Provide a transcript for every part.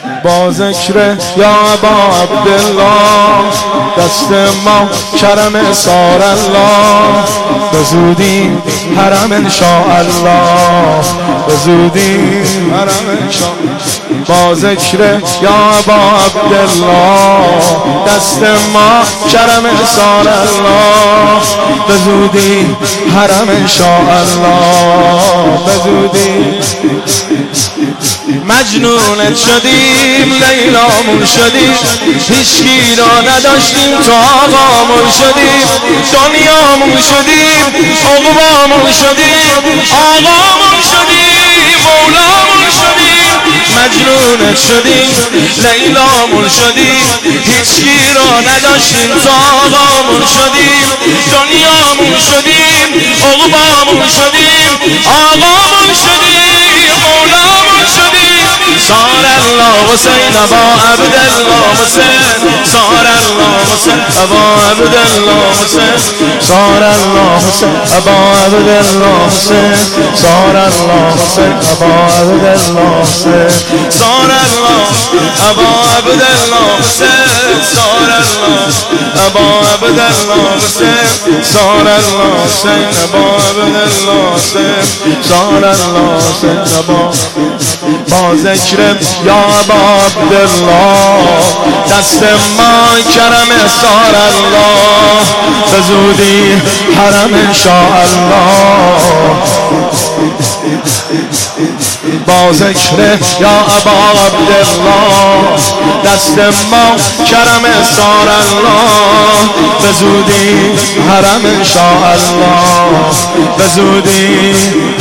با ذکر یا ابا عبدالله دست ما کرم سار الله به زودی حرم انشاءالله به زودی حرم انشاءالله با ذکر یا ابا عبدالله دست ما کرم سار الله به زودی حرم انشاءالله به زودی مجنونت شدیم لیلامون شدیم هیچکی را نداشتیم تا آقامون شدیم دنیامون شدیم عقبامون شدیم آقامون شدیم مولامون شدیم مجنونت شدیم لیلامون شدیم هیچکی را نداشتیم تا آقامون شدیم دنیامون شدیم عقبامون شدیم آقامون شدیم مولامون شدیم صار الله حسین ابا عبدالله حسین صار الله حسین ابا عبدالله حسین صار الله حسین ابا عبدالله حسین صار الله حسین ابا عبدالله حسین صار الله ابا عبدالله حسین صار الله ابا عبدالله حسین صار الله حسین ابا عبدالله حسین صار الله حسین ابا با ذکر یا ابا عبدالله دست ما کرم سار الله به زودی حرم انشاءالله با ذکر یا ابا عبدالله دست ما کرم سار الله به زودی حرم انشاءالله به زودی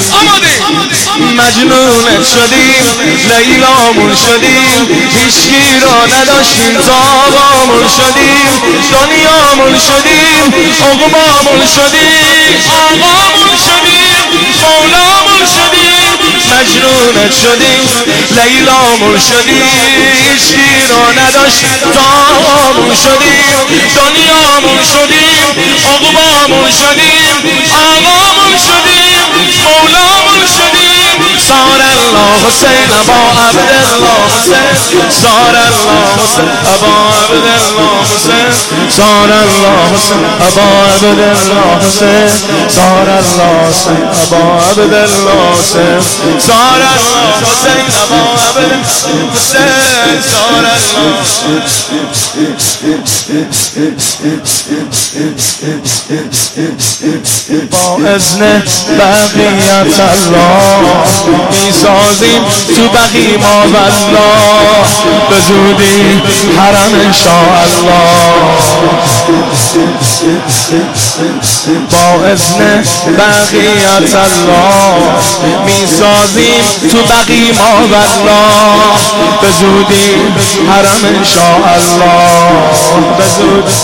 مجنونت شدیم لیلامون شدیم هیچکی را نداشتیم تا آقامون شدیم دنیامون شدیم عقبامون شدیم آقامون شدیم مولامون شدیم مجنونت شدیم لیلامون شدیم هیچکی را نداشتیم تا آقامون شدیم دنیامون شدیم عقبامون شدیم آقامون شدیم مولامون شدیم صار الله حسین ابا عبدالله حسین صار الله حسین ابا عبدالله حسین صار الله حسین ابا عبدالله حسین صار الله حسین ابا عبدالله حسین صار الله حسین ابا عبدالله حسین صار الله با اذن بقیت الله میسازیم تو بقی ما والله به زودی حرم انشاءالله با اذن بقیت الله میسازیم تو بقی ما والله به زودی حرم انشاءالله به زودی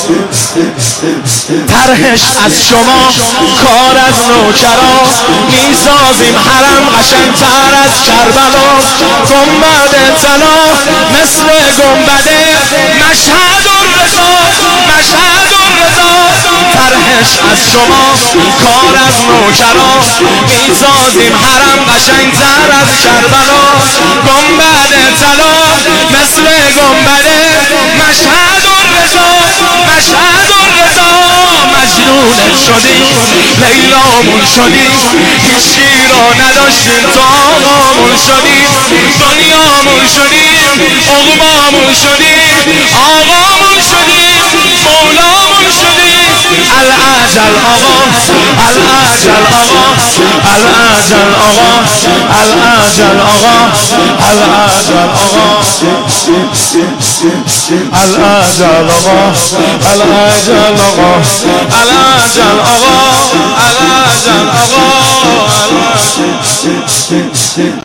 طرحش از شما کار از نوکرا میسازیم حرم قشنگتر از کربلا گنبد طلا مثل گنبد مشهد الرضا مشهد الرضا طرحش از شما کار از نوکرا میسازیم حرم قشنگتر از کربلا گنبد طلا مثل گنبد مشهد الرضا مشهد الرضا مجنونت شدیم لیلامون شدیم هیچی را نداشتیم تا آقامون شدیم دنیامون شدیم عقبامون شدیم آقامون شدیم مولامون شدیم العجل آقا العجل آقا العجل آقا العجل آقا العجل آقا العجل آقا العجل آقا العجل آقا العجل آقا